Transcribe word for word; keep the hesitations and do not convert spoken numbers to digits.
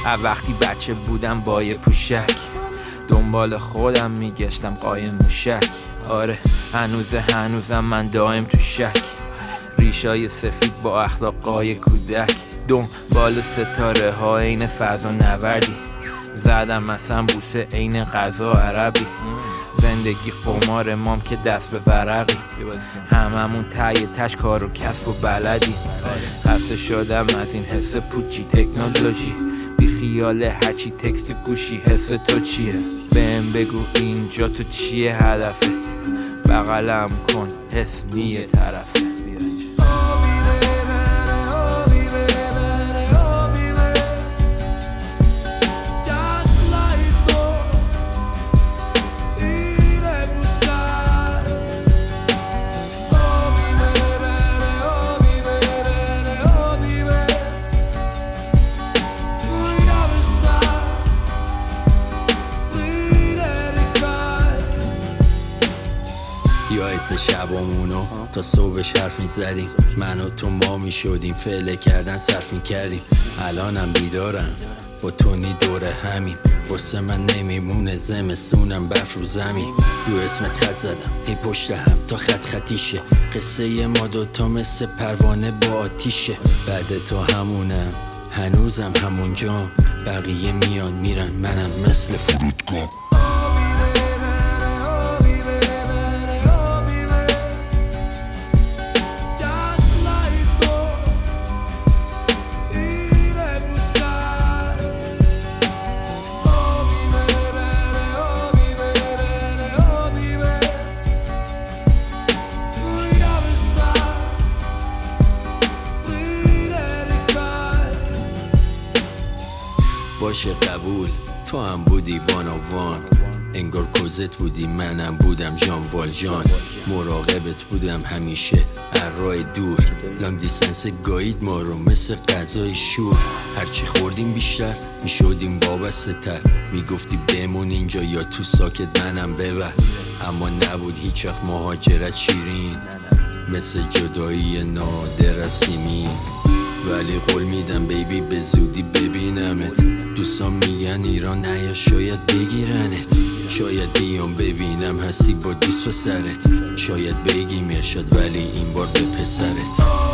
وقتی بچه بودم با یه پوشک دنبال خودم میگشتم قایم موشک. آره هنوز هنوزم من دائم تو شک، ریشای سفید با اخلاقای کودک. دنبال ستاره ها این فضا نوردی، زدم مثلا بوسه عین غذا عربی. زندگی قمار مام که دست به ورقی، هممون تای تش کار و کسب و بلدی. خسته شدم از این حس پوچی تکنولوژی، بی خیال هرچی تکست گوشی. حس تو چیه؟ بهم بگو اینجا تو چیه هدفت؟ بغلم کن حس نیه طرفه. یادت شبامونو تا صبح حرف میزدیم، من و تو ما میشدیم فعله کردن صرف میکردیم. الانم بیدارم با تونی دوره همین، واسه من نمیمونه زمستونم برف رو زمین. رو اسمت خط زدم ای پشت هم تا خط خطیشه، قصه ما دوتا مثل پروانه با آتیشه. بعد تو همونم هنوزم همونجام، بقیه میان میرن منم مثل فرودگاه. باشه قبول، تو هم بودی وان و وان، انگار کوزت بودی منم بودم جان والجان. مراقبت بودم همیشه راه دور، لانگ دیستنس گایید ما رو مثل غذای شور. هرچی خوردیم بیشتر میشدیم وابسته تر، میگفتی بمون اینجا یا تو ساکت منم ببر. اما نبود هیچ وقت مهاجرت شیرین، مثل جدایی نادر از سیمین. ولی قول میدم بیبی به زودی ببینمت. دوستان میگن ایران نیا شاید بگیرنت، شاید بیام ببینم هستی با دوست و سرت. شاید بگی مرشد ولی این بار به پسرت.